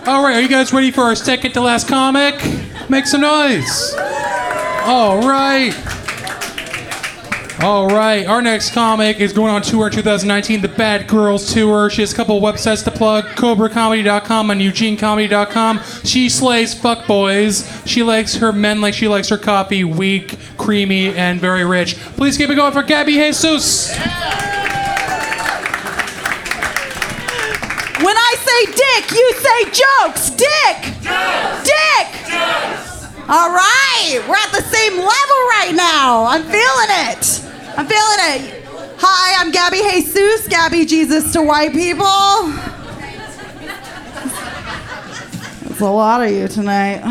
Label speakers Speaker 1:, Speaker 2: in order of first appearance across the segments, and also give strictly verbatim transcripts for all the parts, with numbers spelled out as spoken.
Speaker 1: All right, are you guys ready for our second to last comic? Make some noise. All right. All right, our next comic is going on tour in two thousand nineteen, the Bad Girls Tour. She has a couple of websites to plug, cobra comedy dot com and eugene comedy dot com. She slays fuckboys. She likes her men like she likes her coffee, weak, creamy, and very rich. Please keep it going for Gabby Jesus.
Speaker 2: When I say dick, you say jokes. Dick.
Speaker 3: Jokes.
Speaker 2: Dick.
Speaker 3: Jokes.
Speaker 2: All right, we're at the same level right now. I'm feeling it. I'm feeling it. Hi, I'm Gabby Jesus, Gabby Jesus to white people. There's a lot of you tonight.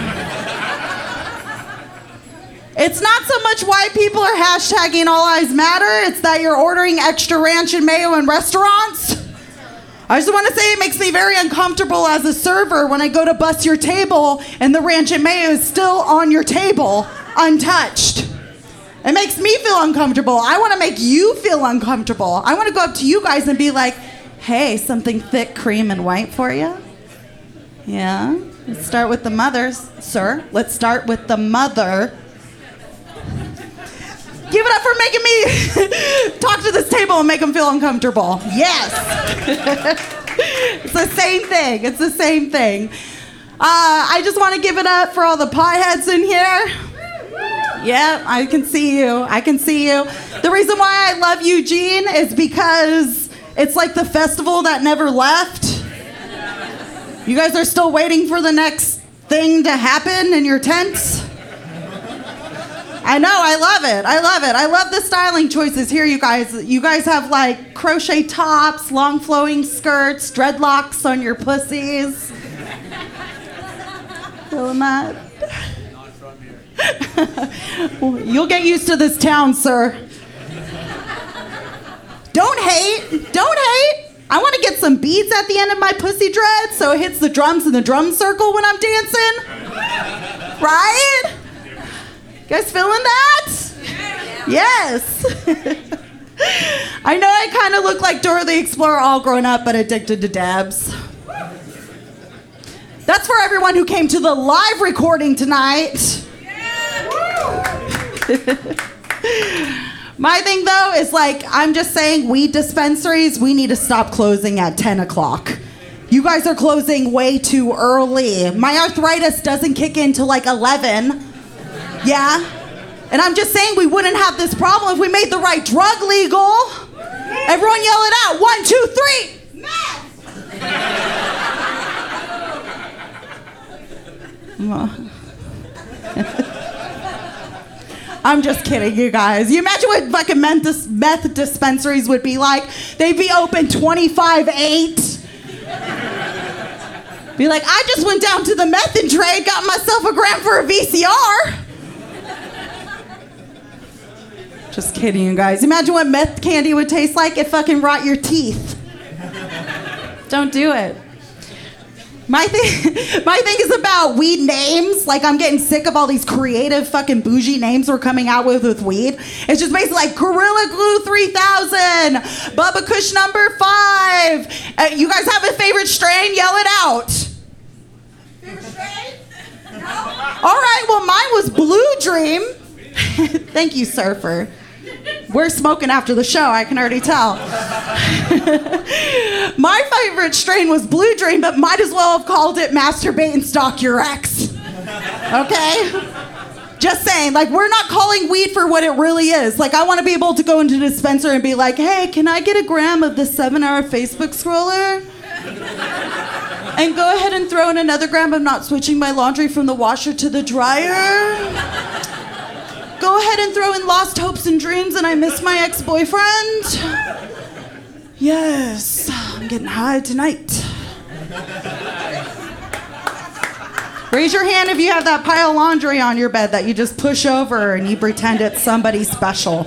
Speaker 2: It's not so much white people are hashtagging All Lives Matter, it's that you're ordering extra ranch and mayo in restaurants. I just want to say it makes me very uncomfortable as a server when I go to bus your table and the ranch and mayo is still on your table, untouched. It makes me feel uncomfortable. I want to make you feel uncomfortable. I want to go up to you guys and be like, hey, something thick, cream, and white for you? Yeah? Let's start with the mothers, sir. Let's start with the mother. Give it up for making me talk to this table and make them feel uncomfortable. Yes. It's the same thing. It's the same thing. Uh, I just want to give it up for all the pie heads in here. Yeah, I can see you. I can see you. The reason why I love Eugene is because it's like the festival that never left. You guys are still waiting for the next thing to happen in your tents. I know, I love it. I love it. I love the styling choices here, you guys. You guys have like crochet tops, long flowing skirts, dreadlocks on your pussies. Feeling that?
Speaker 3: Not from here.
Speaker 2: Well, you'll get used to this town, sir. Don't hate. Don't hate. I want to get some beads at the end of my pussy dread so it hits the drums in the drum circle when I'm dancing. Right? You guys feeling that? Yes. I know I kind of look like Dora the Explorer all grown up but addicted to dabs. That's for everyone who came to the live recording tonight. My thing though is like, I'm just saying weed dispensaries, we need to stop closing at ten o'clock. You guys are closing way too early. My arthritis doesn't kick in till like eleven. Yeah? And I'm just saying we wouldn't have this problem if we made the right drug legal. Everyone yell it out. One, two, three. Meth. I'm just kidding, you guys. You imagine what fucking meth, meth dispensaries would be like? They'd be open twenty-five eight. Be like, I just went down to the meth and trade, got myself a gram for a V C R. Just kidding, you guys. Imagine what meth candy would taste like. It fucking rot your teeth. Don't do it. My thing, my thing is about weed names. Like, I'm getting sick of all these creative fucking bougie names we're coming out with with weed. It's just basically like Gorilla Glue three thousand, Bubba Kush number five. Uh, you guys have a favorite strain? Yell it out. Favorite strain? No? All right, well, mine was Blue Dream. Thank you, Surfer. We're smoking after the show, I can already tell. My favorite strain was Blue Dream, but might as well have called it Masturbate and Stalk Your Ex. Okay? Just saying, like, we're not calling weed for what it really is. Like, I want to be able to go into the dispenser and be like, hey, can I get a gram of the seven-hour Facebook scroller? And go ahead and throw in another gram of not switching my laundry from the washer to the dryer? Go ahead and throw in Lost Hopes and Dreams and I Miss My Ex-Boyfriend? Yes, I'm getting high tonight. Raise your hand if you have that pile of laundry on your bed that you just push over and you pretend it's somebody special.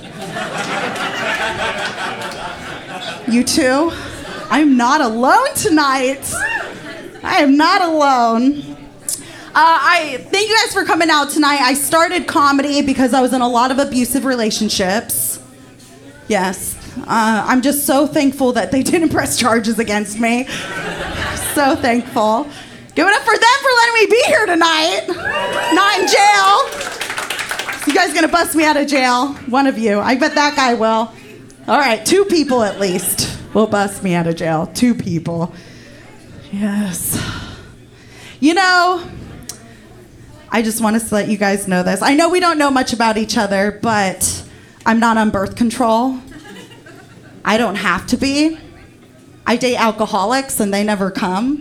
Speaker 2: You too? I'm not alone tonight. I am not alone. Uh, I thank you guys for coming out tonight. I started comedy because I was in a lot of abusive relationships. Yes. Uh, I'm just so thankful that they didn't press charges against me. So thankful. Give it up for them for letting me be here tonight. Not in jail. You guys gonna bust me out of jail? One of you. I bet that guy will. All right, two people at least will bust me out of jail. Two people. Yes. You know, I just want to let you guys know this. I know we don't know much about each other, but I'm not on birth control. I don't have to be. I date alcoholics and they never come.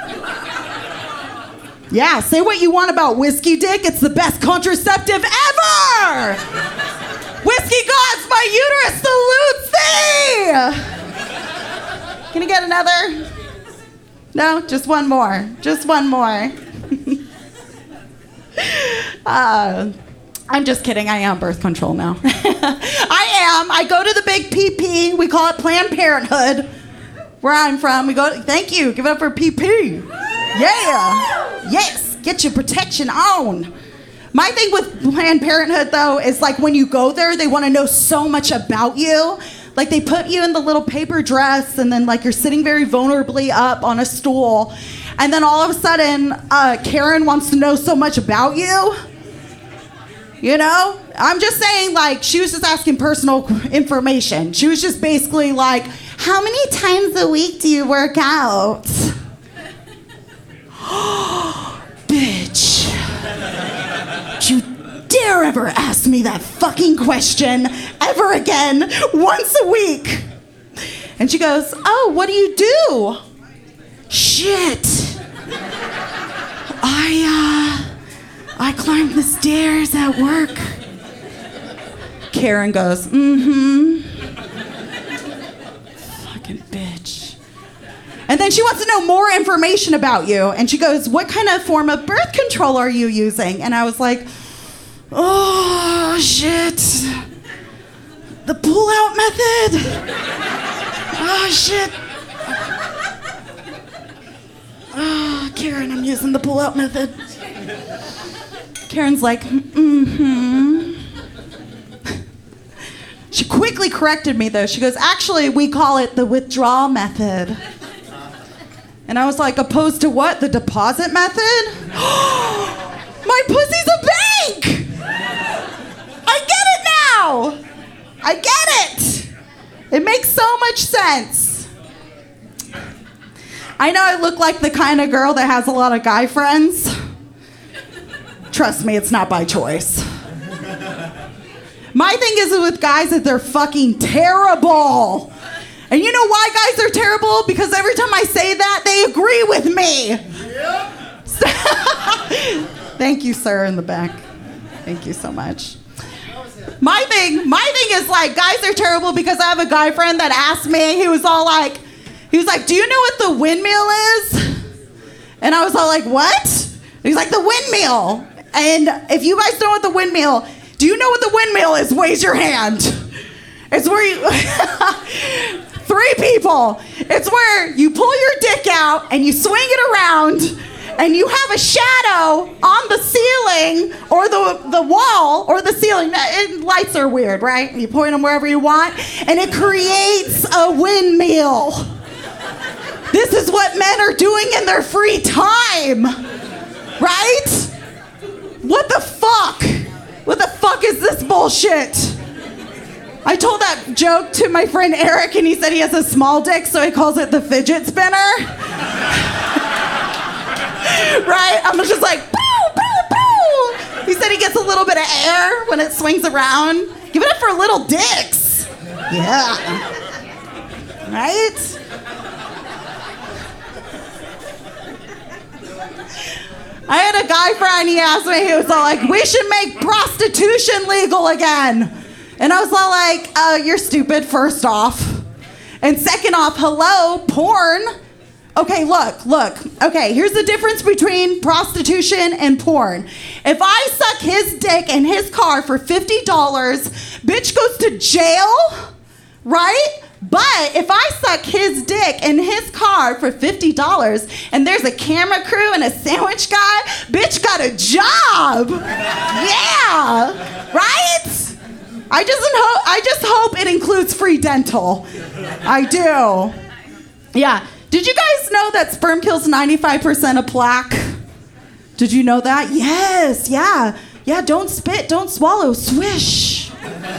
Speaker 2: Yeah, say what you want about whiskey dick. It's the best contraceptive ever! Whiskey gods, my uterus salutes thee! Can I get another? No, just one more. Just one more. uh, I'm just kidding. I am birth control now. I am. I go to the big P P. We call it Planned Parenthood. Where I'm from, we go. Thank you. Give it up for P P. Yeah. Yes. Get your protection on. My thing with Planned Parenthood, though, is like when you go there, they want to know so much about you. Like they put you in the little paper dress, and then like you're sitting very vulnerably up on a stool, and then all of a sudden, uh, Karen wants to know so much about you. You know? I'm just saying, like, she was just asking personal information. She was just basically like, how many times a week do you work out? Bitch. Don't you dare ever ask me that fucking question ever again once a week. And she goes, oh, what do you do? Shit. I, uh, I climb the stairs at work. Karen goes, mm-hmm. Fucking bitch. And then she wants to know more information about you. And she goes, what kind of form of birth control are you using? And I was like, oh, shit. The pull-out method? Oh, shit. Oh, Karen, I'm using the pull-out method. Karen's like, mm-hmm. She quickly corrected me, though. She goes, actually, we call it the withdrawal method. And I was like, opposed to what? The deposit method? My pussy's a bank! I get it now! I get it! It makes so much sense. I know I look like the kind of girl that has a lot of guy friends. Trust me, it's not by choice. My thing is with guys that they're fucking terrible. And you know why guys are terrible? Because every time I say that, they agree with me. Yep. Thank you, sir, in the back. Thank you so much. My thing, my thing is like, guys are terrible because I have a guy friend that asked me, he was all like, he was like, do you know what the windmill is? And I was all like, what? He's like, the windmill. And if you guys know what the windmill, do you know what the windmill is? Raise your hand. It's where you, three people. It's where you pull your dick out and you swing it around and you have a shadow on the ceiling or the, the wall or the ceiling. It, lights are weird, right? You point them wherever you want and it creates a windmill. This is what men are doing in their free time, right? What the fuck? What the fuck is this bullshit? I told that joke to my friend Eric and he said he has a small dick, so he calls it the fidget spinner. Right? I'm just like, boo, boo, boo. He said he gets a little bit of air when it swings around. Give it up for little dicks. Yeah. Right? I had a guy friend, he asked me, he was all like, we should make prostitution legal again. And I was all like, uh, you're stupid, first off. And second off, hello, porn. Okay, look, look. Okay, here's the difference between prostitution and porn. If I suck his dick in his car for fifty dollars, bitch goes to jail, right? But if I suck his dick in his car for fifty dollars and there's a camera crew and a sandwich guy, bitch got a job. Yeah, right? I just hope I just hope it includes free dental. I do. Yeah. Did you guys know that sperm kills ninety-five percent of plaque? Did you know that? Yes, yeah. Yeah, don't spit, don't swallow, swish.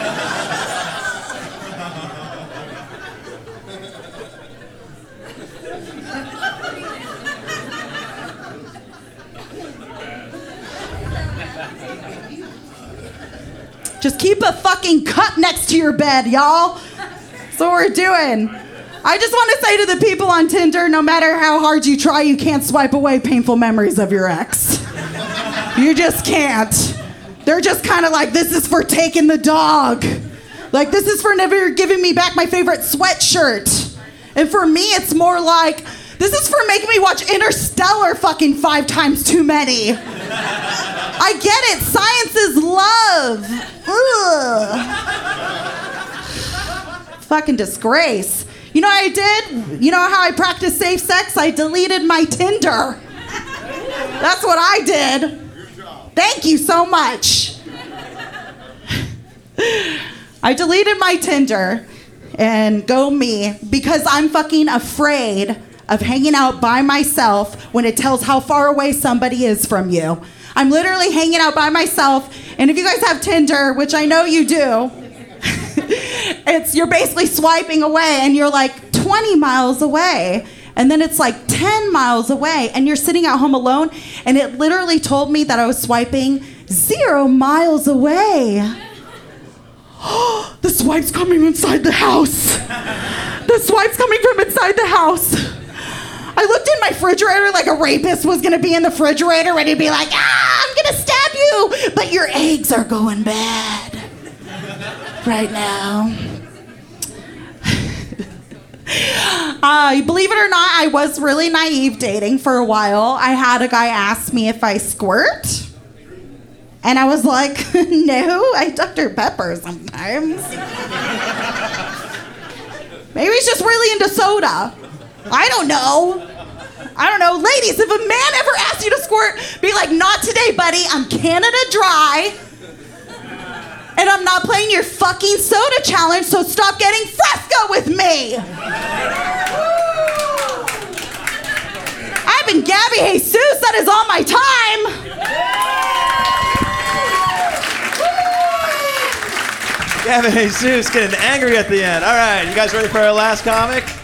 Speaker 2: Just keep a fucking cup next to your bed, y'all. That's what we're doing. I just want to say to the people on Tinder, no matter how hard you try, you can't swipe away painful memories of your ex. You just can't. They're just kind of like, this is for taking the dog. Like, this is for never giving me back my favorite sweatshirt. And for me, it's more like, this is for making me watch Interstellar fucking five times too many. I get it. Science is love. Ugh. Fucking disgrace. You know what I did? You know how I practice safe sex? I deleted my Tinder. That's what I did. Thank you so much. I deleted my Tinder and go me because I'm fucking afraid of hanging out by myself when it tells how far away somebody is from you. I'm literally hanging out by myself, and if you guys have Tinder, which I know you do, it's you're basically swiping away and you're like twenty miles away. And then it's like ten miles away and you're sitting at home alone, and it literally told me that I was swiping zero miles away. The swipe's coming inside the house. The swipe's coming from inside the house. I looked in my refrigerator like a rapist was gonna be in the refrigerator ready to be like, ah, I'm gonna stab you, but your eggs are going bad right now. Uh, believe it or not, I was really naive dating for a while. I had a guy ask me if I squirt. And I was like, no, I Doctor Pepper sometimes. Maybe he's just really into soda. I don't know. I don't know. Ladies, if a man ever asks you to squirt, be like, not today, buddy. I'm Canada Dry. And I'm not playing your fucking soda challenge, so stop getting fresco with me. I've been Gabby Jesus. That is all my time.
Speaker 4: Gabby Jesus getting angry at the end. All right, you guys ready for our last comic?